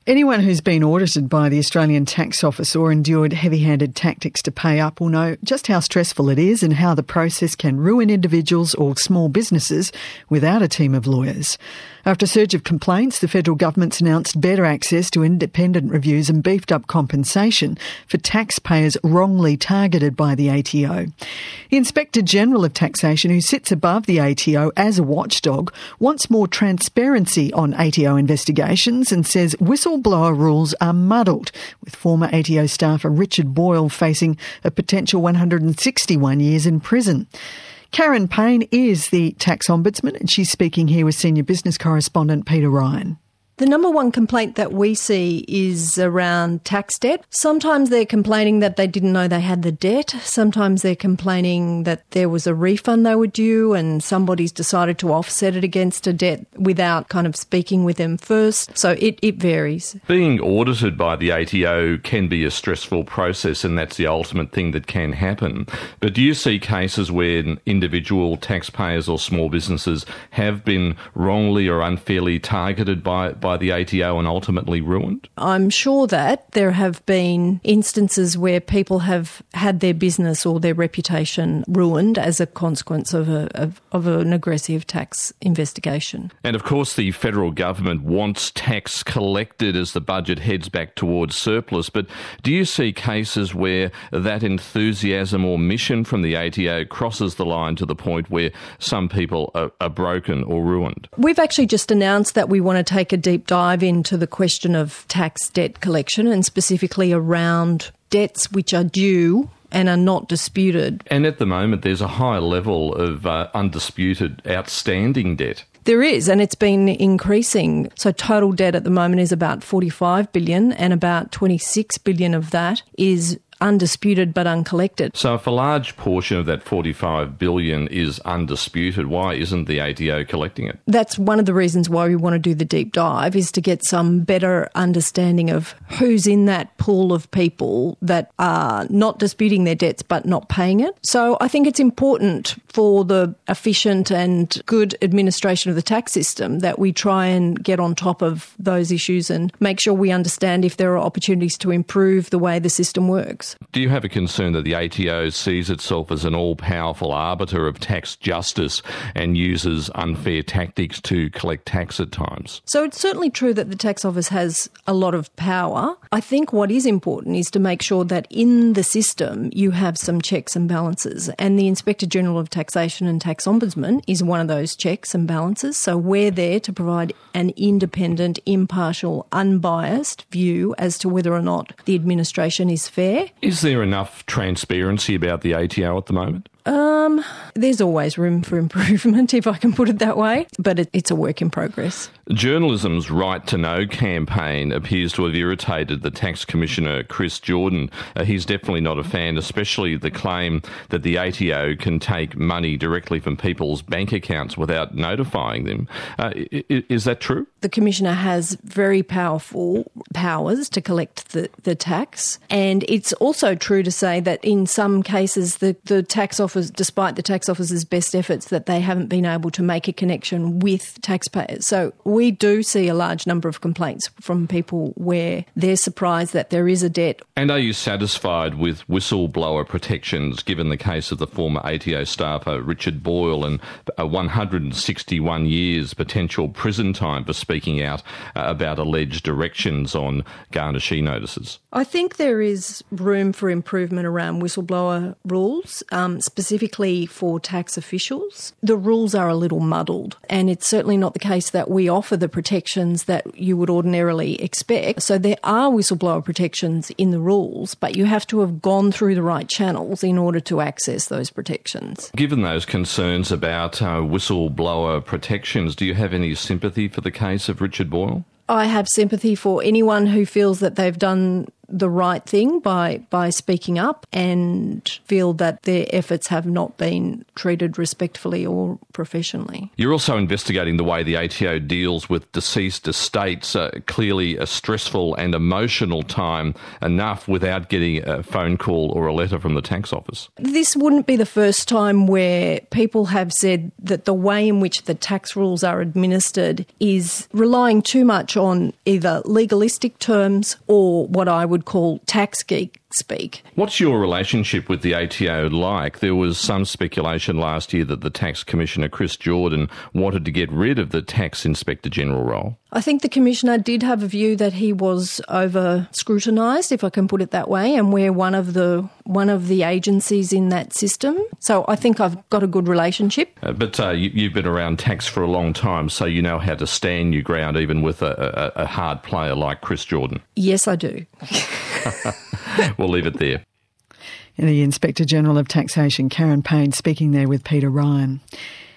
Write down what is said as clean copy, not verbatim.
Anyone who's been audited by the Australian Tax Office or endured heavy-handed tactics to pay up will know just how stressful it is and how the process can ruin individuals or small businesses without a team of lawyers. After a surge of complaints, the federal government's announced better access to independent reviews and beefed up compensation for taxpayers wrongly targeted by the ATO. The Inspector General of Taxation, who sits above the ATO as a watchdog, wants more transparency on ATO investigations and says whistleblower rules are muddled, with former ATO staffer Richard Boyle facing a potential 161 years in prison. Karen Payne is the Tax Ombudsman, and she's speaking here with Senior Business Correspondent Peter Ryan. The number one complaint that we see is around tax debt. Sometimes they're complaining that they didn't know they had the debt. Sometimes they're complaining that there was a refund they were due and somebody's decided to offset it against a debt without kind of speaking with them first. So it varies. Being audited by the ATO can be a stressful process, and that's the ultimate thing that can happen. But do you see cases where individual taxpayers or small businesses have been wrongly or unfairly targeted by the ATO and ultimately ruined? I'm sure that there have been instances where people have had their business or their reputation ruined as a consequence of an aggressive tax investigation. And of course the federal government wants tax collected as the budget heads back towards surplus, but do you see cases where that enthusiasm or mission from the ATO crosses the line to the point where some people are broken or ruined? We've actually just announced that we want to take a deep dive into the question of tax debt collection and specifically around debts which are due and are not disputed. And at the moment there's a high level of undisputed outstanding debt. There is, and it's been increasing. So total debt at the moment is about $45 billion, and about $26 billion of that is undisputed but uncollected. So if a large portion of that $45 billion is undisputed, why isn't the ATO collecting it? That's one of the reasons why we want to do the deep dive, is to get some better understanding of who's in that pool of people that are not disputing their debts but not paying it. So I think it's important for the efficient and good administration of the tax system that we try and get on top of those issues and make sure we understand if there are opportunities to improve the way the system works. Do you have a concern that the ATO sees itself as an all-powerful arbiter of tax justice and uses unfair tactics to collect tax at times? So it's certainly true that the Tax Office has a lot of power. I think what is important is to make sure that in the system you have some checks and balances, and the Inspector General of Taxation and Tax Ombudsman is one of those checks and balances. So we're there to provide an independent, impartial, unbiased view as to whether or not the administration is fair. Is there enough transparency about the ATO at the moment? There's always room for improvement, if I can put it that way, but it's a work in progress. Journalism's Right to Know campaign appears to have irritated the Tax Commissioner, Chris Jordan. He's definitely not a fan, especially the claim that the ATO can take money directly from people's bank accounts without notifying them. Is that true? The Commissioner has very powerful powers to collect the tax, and it's also true to say that in some cases the Tax Office, despite the Tax Office's best efforts, that they haven't been able to make a connection with taxpayers. So we do see a large number of complaints from people where they're surprised that there is a debt. And are you satisfied with whistleblower protections, given the case of the former ATO staffer Richard Boyle and 161 years potential prison time for speaking out about alleged directions on garnishee notices? I think there is room for improvement around whistleblower rules, specifically for tax officials. The rules are a little muddled, and it's certainly not the case that we offer the protections that you would ordinarily expect. So there are whistleblower protections in the rules, but you have to have gone through the right channels in order to access those protections. Given those concerns about whistleblower protections, do you have any sympathy for the case of Richard Boyle? I have sympathy for anyone who feels that they've done the right thing by speaking up and feel that their efforts have not been treated respectfully or professionally. You're also investigating the way the ATO deals with deceased estates, clearly a stressful and emotional time enough without getting a phone call or a letter from the tax office. This wouldn't be the first time where people have said that the way in which the tax rules are administered is relying too much on either legalistic terms or what I would call tax geek speak. What's your relationship with the ATO like? There was some speculation last year that the Tax Commissioner, Chris Jordan, wanted to get rid of the Tax Inspector General role. I think the Commissioner did have a view that he was over-scrutinised, if I can put it that way, and we're one of the agencies in that system. So I think I've got a good relationship. But you've been around tax for a long time, so you know how to stand your ground even with a hard player like Chris Jordan. Yes, I do. We'll leave it there. The Inspector General of Taxation, Karen Payne, speaking there with Peter Ryan.